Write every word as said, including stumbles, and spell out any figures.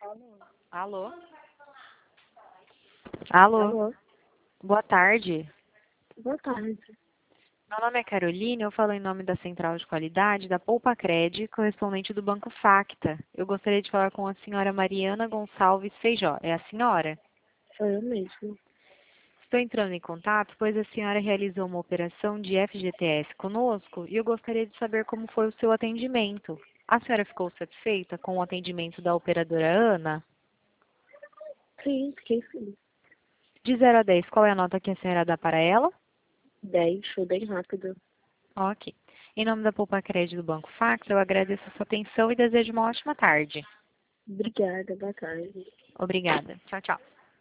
Alô? Alô? Alô? Alô? Boa tarde. Boa tarde. Meu nome é Caroline, eu falo em nome da Central de Qualidade da Poupacred, correspondente do Banco Facta. Eu gostaria de falar com a senhora Mariana Gonçalves Feijó. É a senhora? Sou eu mesmo. Estou entrando em contato, pois a senhora realizou uma operação de F G T S conosco e eu gostaria de saber como foi o seu atendimento. A senhora ficou satisfeita com o atendimento da operadora Ana? Sim, fiquei feliz. De zero a dez, qual é a nota que a senhora dá para ela? dez, foi bem rápido. Ok. Em nome da Poupacred do Banco Facta, eu agradeço a sua atenção e desejo uma ótima tarde. Obrigada, boa tarde. Obrigada. Tchau, tchau.